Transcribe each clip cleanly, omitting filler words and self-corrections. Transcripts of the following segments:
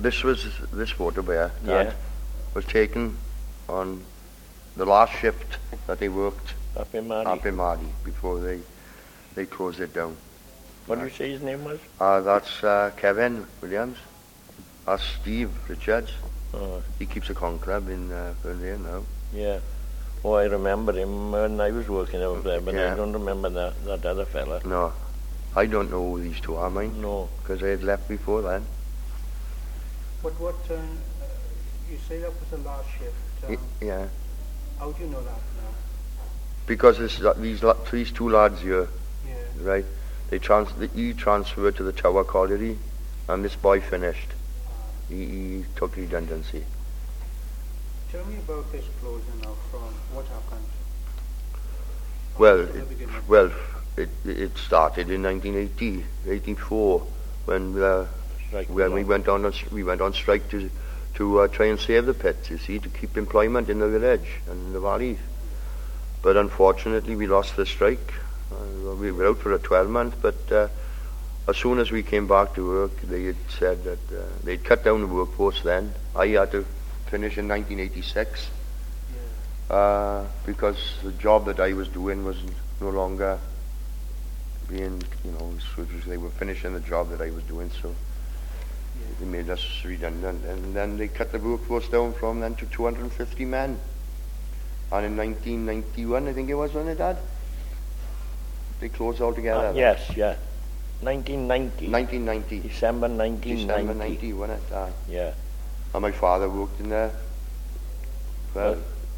this photo there, Yeah. Dad, was taken on the last shift that they worked Up in Mardi. up in Mardi before they closed it down. What did you say his name was? That's Kevin Williams. That's Steve Richards. Oh, He keeps a con club in Ferndale now. yeah. Oh, I remember him when I was working over there, but Yeah. I don't remember that other fella. No, I don't know who these two are, mine, No. because they had left before then. But you say that was the last shift. Yeah, How do you know that now? because these two lads here, Yeah. right? He transferred to the Tower Colliery, and this boy finished. He took redundancy. Tell me about this closure now. From what happened? Well, From the beginning. it started in 1980, 84, when Strike when we went on strike to try and save the pits, you see, to keep employment in the village and in the valley. But unfortunately, we lost the strike. We were out for a 12-month, but as soon as we came back to work, they had said that they'd cut down the workforce then. I had to finish in 1986 because the job that I was doing was no longer being, they were finishing the job that I was doing, so they made us redundant. And then they cut the workforce down from then to 250 men. And in 1991, I think it was, wasn't it, Dad? They closed altogether. Yes, yeah. 1990. 1990. December 1990. December 90, wasn't it? Aye. Yeah. And my father worked in there. Well,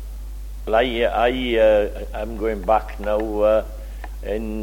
I'm going back now. In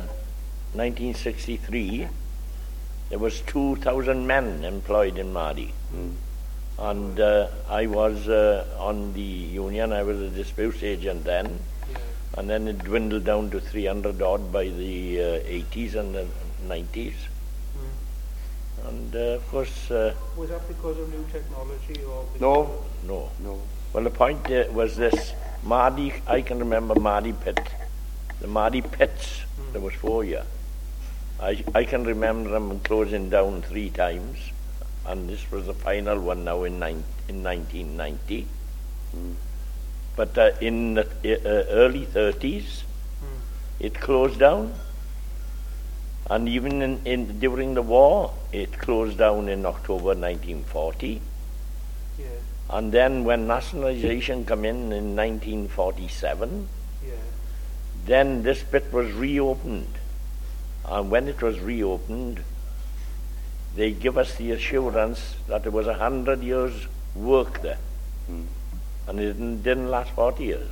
1963, there was 2,000 men employed in Mardi. And I was on the union. I was a disputes agent then. And then it dwindled down to 300 odd by the 80s and the 90s. And of course... Was that because of new technology or... No. Well, the point was this. Mardi, I can remember Mardi Pit. The Mardi Pits, there was 4 here. I can remember them closing down 3 times. And this was the final one now in 1990. But in the early 30s, it closed down. And even during the war, it closed down in October 1940. Yeah. And then when nationalization came in 1947, then this pit was reopened. And when it was reopened, they give us the assurance that it was 100 years work there. And it didn't last 40 years.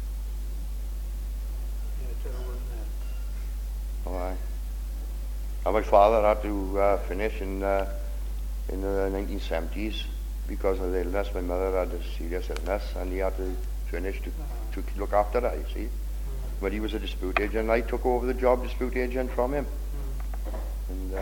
Oh, aye. And my father had to finish in the 1970s because of the illness. My mother had a serious illness, and he had to finish to look after her, you see. But he was a dispute agent. I took over the job dispute agent from him. And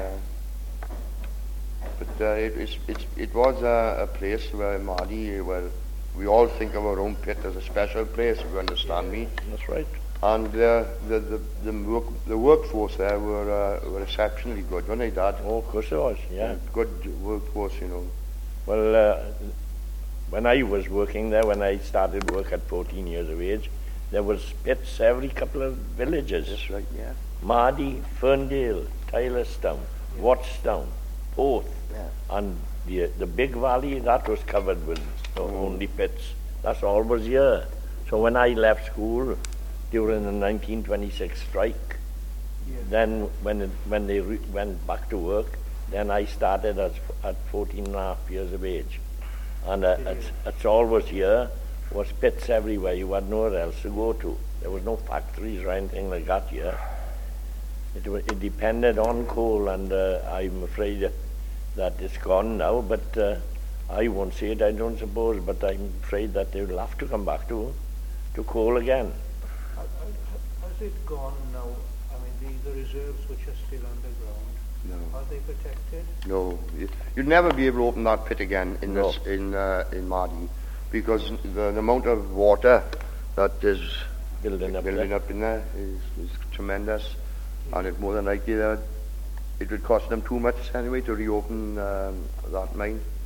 it was a place where Mardi, where we all think of our own pit as a special place, if you understand me. That's right. And the workforce there were exceptionally good, weren't they, Dad? Oh, of course it was, yeah. Good workforce, Well, when I was working there, when I started work at 14 years of age, there was pits every couple of villages. That's right, yeah. Mardi, Ferndale, Tylerstown, Wattstown, Porth, and the big valley, that was covered with only pits. That's all was here. So when I left school during the 1926 strike, then when they went back to work, then I started at 14 and a half years of age. And it's always here, was pits everywhere. You had nowhere else to go to. There was no factories or anything like that here. It depended on coal, and I'm afraid that it's gone now, but I won't say it, I don't suppose, but I'm afraid that they will have to come back to coal again. Has it gone now? I mean, the reserves which are still underground, are they protected? No. You'd never be able to open that pit again in Mardi, because the amount of water that is building up in there is tremendous, and it more than likely that it would cost them too much anyway to reopen that mine.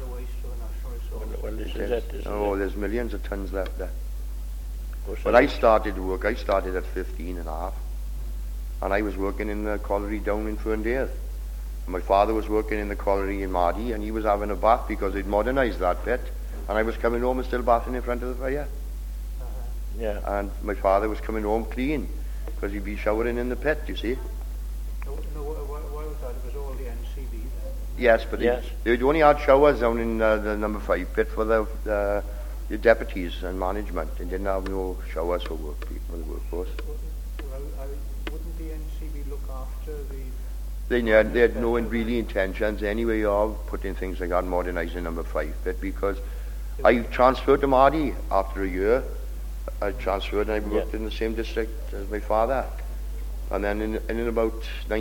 nuclear waste to a national resource. Well, this is it, isn't Oh, it? there's millions of tons left there. Of course, When I started to work, I started at 15 and a half. And I was working in the colliery down in Ferndale. And my father was working in the colliery in Mardy, and he was having a bath because they'd modernised that pit. And I was coming home and still bathing in front of the fire. Yeah. And my father was coming home clean because he'd be showering in the pit, you see. No, why was that? It was all the NCB then. Yes, but Yes. they'd only had showers down in the number 5 pit for the deputies and management. They didn't have no showers for for the workforce. Well, wouldn't the NCB look after the... They had no really intentions anyway of putting things like that, modernising number 5 pit, because I transferred to Mardy after a year. I transferred and I worked in the same district as my father. And then in about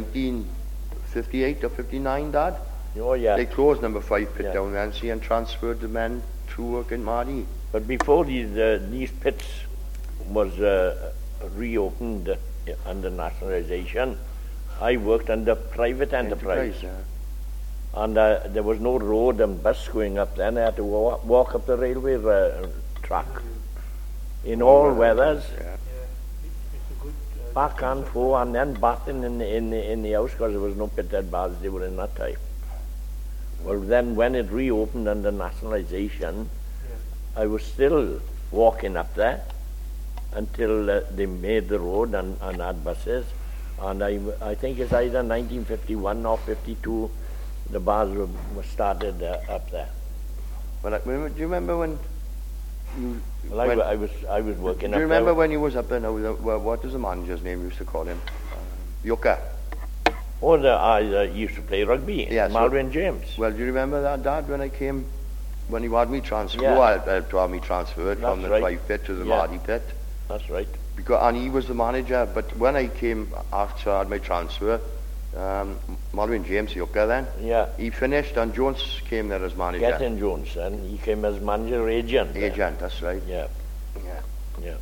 1958 or 59, Dad, Oh, yeah. they closed number 5 pit Yeah. down there and transferred the men to work in Mardy. But before these pits was reopened under nationalisation, I worked under private enterprise. Yeah. And there was no road and bus going up then. I had to walk up the railway track in all weathers, Yeah. Yeah, it's a good... back and forth, and then bathing in the house because there was no pitted baths they were in that time. Well, then when it reopened under nationalisation, I was still walking up there until they made the road and had buses. And I think it's either 1951 or 52, the bars were started up there. Well, do you remember when you... Well, I was working Do up you remember there. when he was up there now? What was the manager's name? Used to call him Yucca. Oh, I used to play rugby. Yes, Malvin James. Well, do you remember that, Dad? When I came, when he had me transferred, Yeah. to have me transferred from That's the right. 5 pit to the Yeah. Mardy pit, That's right. and he was the manager. But when I came after I had my transfer, Malvin James Yucca then, Yeah. he finished, and Jones came there as manager. Gethin Jones, and he came as manager agent. there. Agent, that's right. Yeah. Yeah. Yeah.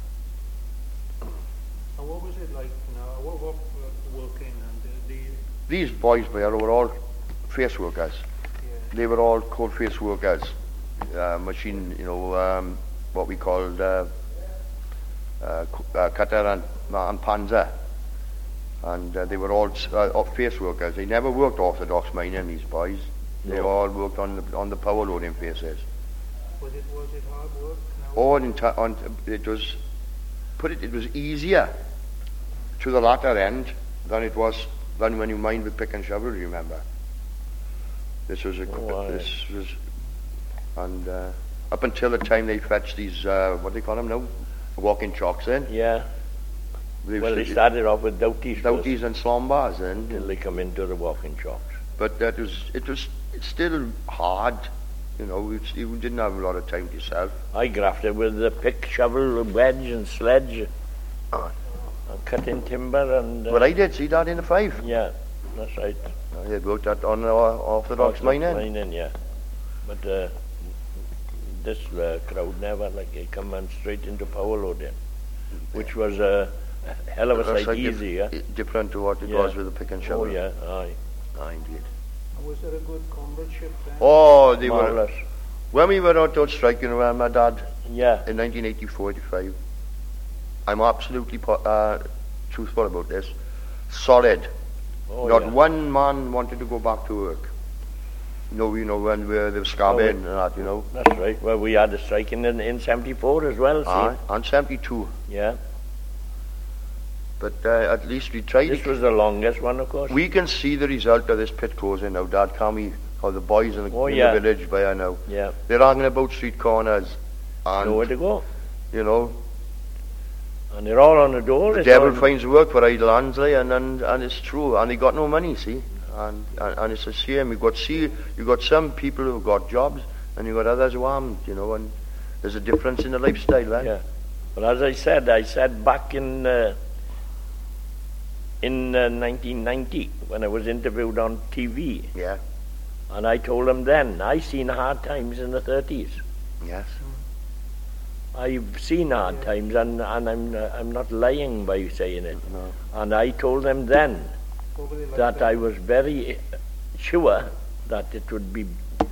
And what was it like now? What working and the These boys there were all face workers. yeah, They were all cold face workers. Machine, what we called cutter and panzer. And they were all face workers. They never worked orthodox mining, these boys. They No. all worked on the power loading faces. was it hard work now? All it was easier to the latter end than when you mined with pick and shovel. You remember? This was up until the time they fetched these what do they call them now, walking chalks in. Yeah. Well, they started off with doughties Doughties and slom bars in. till they come into the walking chalks. But it's still hard. You didn't have a lot of time to yourself. I grafted with the pick, shovel, wedge and sledge, and cutting timber and... But I did see that in the 5. Yeah, that's right. I had worked that on orthodox mining. Mining, yeah. But this crowd never, they come on straight into power loading, which was a hell of a That's sight like easier. different to what it Yeah. was with the pick and shovel. Oh, yeah, aye. Aye, indeed. And was there a good comradeship then? Oh, they were. Marvellous. When we were out striking around my dad Yeah, in 1984-85, I'm absolutely truthful about this. Solid. oh, Not yeah. one man wanted to go back to work. No, when they were scabbing and that, That's right. Well, we had a striking in 74 as well, see? Aye, and 72. Yeah. But at least we tried. This was the longest one, of course. We can see the result of this pit closing now, Dad, can we? Or the boys in the yeah. village by now. Yeah. They're hanging about street corners. And, Nowhere to go. And they're all on the door. the it's devil all- finds work for idle hands, and it's true. And they got no money, see? And it's a shame. You've got some people who've got jobs, and you've got others who haven't, and there's a difference in the lifestyle, eh? Yeah. But as I said back in 1990, when I was interviewed on TV, Yeah. and I told them then, I seen hard times in the 30s. Yes. I've seen hard times, and I'm not lying by saying it. No. And I told them then What were they like that then? I was very sure that it would be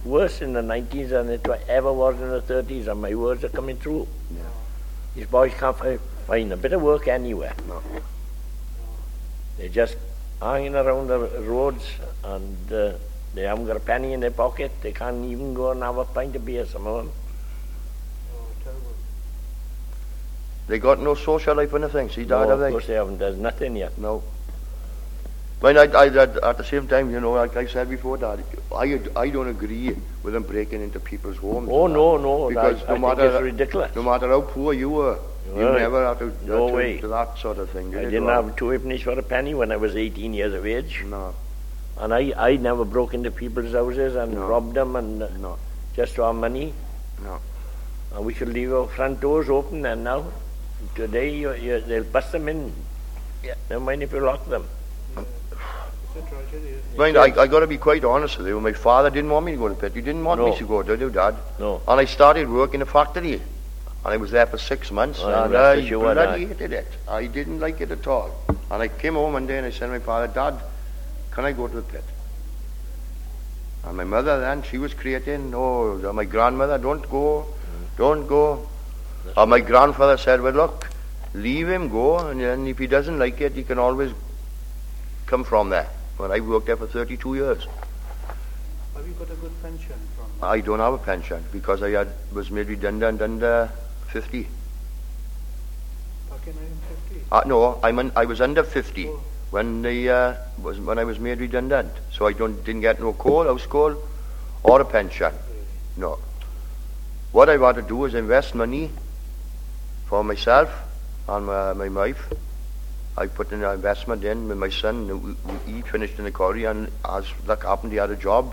worse in the 90s than it ever was in the 30s, and my words are coming true. Yeah. These boys can't find a bit of work anywhere. No. They're just hanging around the roads, and they haven't got a penny in their pocket. They can't even go and have a pint of beer, some of them. Oh, terrible. They got no social life or nothing, see, Dad, No, have of they? course they haven't. There's nothing yet. No. When I at the same time, you know, like I said before, Dad, I don't agree with them breaking into people's homes. Oh, and no. because I think it's ridiculous. No matter how poor you were, you Right. never had to No way. to that sort of thing. I Did didn't you? have 2 halfpennies for a penny when I was 18 years of age. No, And I never broke into people's houses and No. robbed them and no, just to have money. no. And we could leave our front doors open, and now, today, they'll bust them in. Yeah. Never mind if you lock them. Yeah. It's a tragedy, isn't it? Mind, I got to be quite honest with you. My father didn't want me to go to pit. He didn't want No. me to go, did you, Dad? No. And I started work in a factory. And I was there for 6 months. Oh, and rest I assured, bloody hated it. I didn't like it at all. And I came home one day and I said to my father, Dad, can I go to the pit? And my mother then, she was creating, oh, my grandmother, don't go. And my grandfather said, well, look, leave him go. And then if he doesn't like it, he can always come from there. Well, I worked there for 32 years. Have you got a good pension from them? I don't have a pension because I was made redundant under 50. Back in 1950? No, I was under 50 Oh. when I was made redundant. So I didn't get no house call, or a pension. Really? No. What I've had to do is invest money for myself and my wife. I put in an investment in with my son. He finished in the quarry, and as luck happened, he had a job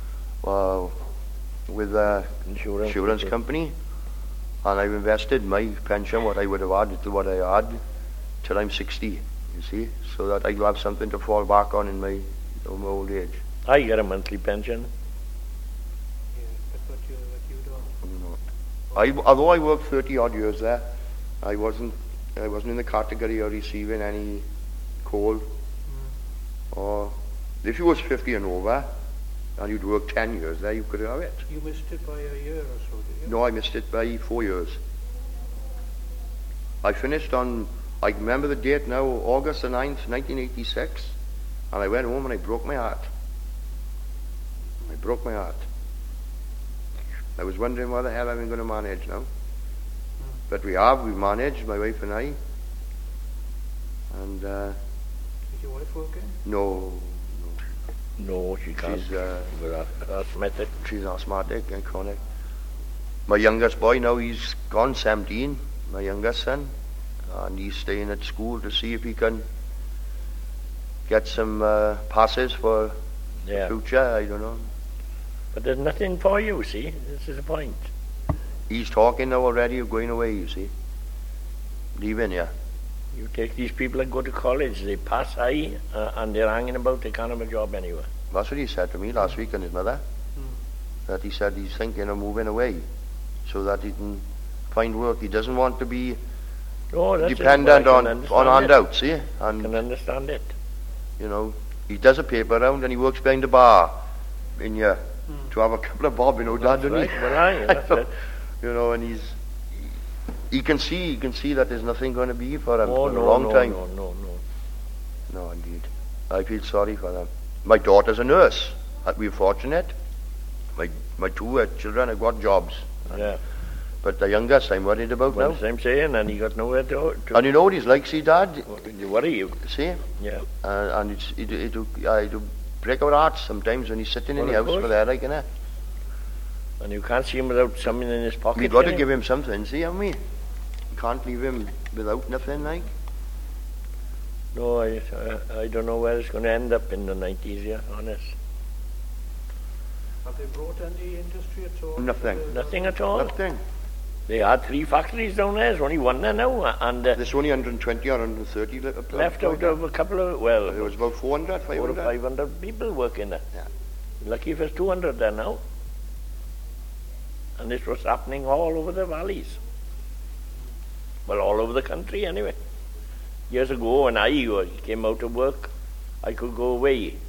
with a insurance company. And I've invested my pension, what I would have had, to what I had, till I'm 60, you see, so that I'll have something to fall back on in my old age. I get a monthly pension. Yeah, but you don't. Although I worked 30 odd years there, I wasn't in the category of receiving any coal. Or if you was 50 and over, and you'd worked 10 years there, you could have it. You missed it by a year or so, did you? No, I missed it by 4 years. I finished on, I remember the date now, August the 9th, 1986, and I went home and I broke my heart. I broke my heart. I was wondering what the hell I'm going to manage now. But we've managed, my wife and I. And, Is your wife working? no, No, she can't. she's, With asthmatic. she's asthmatic and chronic. My youngest boy now, he's gone 17, my youngest son, and he's staying at school to see if he can get some passes for Yeah. future, I don't know. But there's nothing for you, see? This is the point. He's talking now already of going away, you see. Leaving, yeah. You take these people that go to college, they pass high, and they're hanging about, they can't have a job anywhere. That's what he said to me last week, and his mother. That he said he's thinking of moving away so that he can find work. He doesn't want to be Oh, that's dependent it. on I can handouts, see? I And, can understand it. you know, he does a paper round and he works behind the bar in here to have a couple of bob, you know, Dad, doesn't Right, he? well, aye, that's it. You know, and he can see that there's nothing going to be for him Oh, for no, a long no, time. no. No, indeed. I feel sorry for them. My daughter's a nurse. We're fortunate. My two children have got jobs. Yeah. But the youngest I'm worried about Well, now. as I'm saying, and he got nowhere to And you know what he's like, see, Dad? worry you. See? Yeah. And it'll break our hearts sometimes when he's sitting in Well, the of house course. for there, like, innit? And you can't see him without something in his pocket. We've got can to you? give him something, see, haven't we? Can't leave him without nothing, like. No, I don't know where it's going to end up in the 90s, yeah, honest. Have they brought any industry at all? Nothing. Nothing at all. Nothing. They had 3 factories down there. There's only one there now. And There's only 120 or 130 left out of a couple of, well, There was about 400, 400 or 500. 500 people working there. Yeah. Lucky if there's 200 there now. And this was happening all over the valleys. Well, all over the country anyway. Years ago when I came out of work, I could go away